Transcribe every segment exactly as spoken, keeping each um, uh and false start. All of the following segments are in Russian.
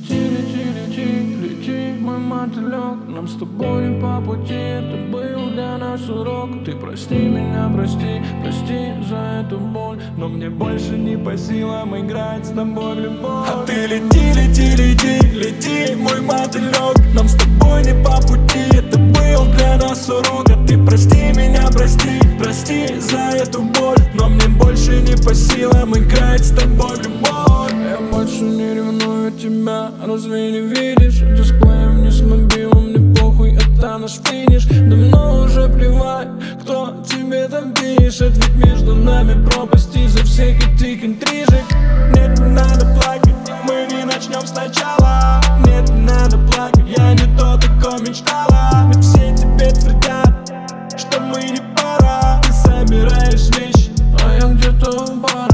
лети, лети, лети, лети, мой мотылек. Нам с тобой не по пути, это был для нас урок. Ты прости меня, прости, прости за эту боль, но мне больше не по силам играть с тобой в любовь. А ты лети, лети, лети, лети, мой мотылек. Нам с тобой не по пути, это был для нас урок. А ты прости меня, прости, прости за эту боль, но мне больше не по силам играть с тобой в любовь. Я больше не ревную тебя, разве не видишь? Дисплеем не с мобилом, мне похуй, это наш финиш. Давно уже плевать, кто тебе там пишет, ведь между нами пропасть из-за всех этих интрижек. Нет, не надо плакать, мы не начнем сначала. Нет, не надо плакать, я не то такое мечтала. Ведь все тебе твердят, что мы не пара. Ты собираешь вещи, а я где-то в барах.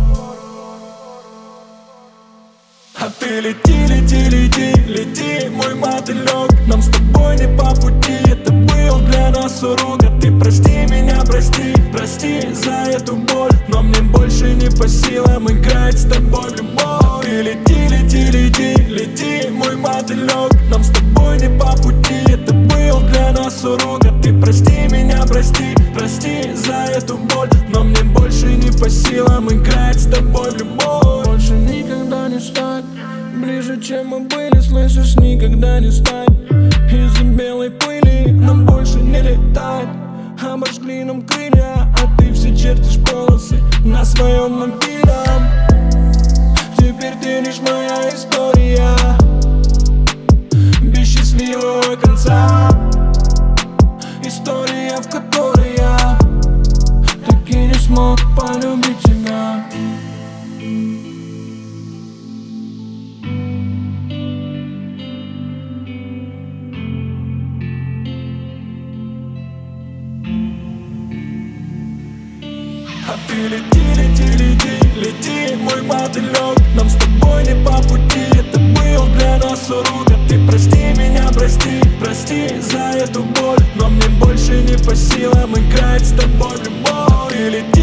А ты лети, лети, лети, лети, мой мотылек. Нам с тобой не по пути, это был для нас урок. А ты прости меня, прости, прости за эту боль, но мне больше не по силам играть с тобой в любовь. Ты лети, лети, лети, лети, мой мотылек. Нам с тобой не по пути, это был для нас урок. А ты прости меня, прости, прости за эту боль, но мне больше не по силам играть с тобой в любовь. Больше никогда не стать ближе, чем мы были, слышишь, никогда не стать из-за белой пыли. Нам больше не летать, обожгли нам крылья, а ты все чертишь полосы на своем мобильном. Теперь ты лишь моя история без счастливого конца. История, в которой я так и не смог полюбить тебя. А ты лети, лети, лети, лети, мой мотылек. Нам с тобой не по пути, это был для нас урок. А ты прости меня, прости, прости за эту боль, но мне больше не по силам играть с тобой в любовь. Ты лети,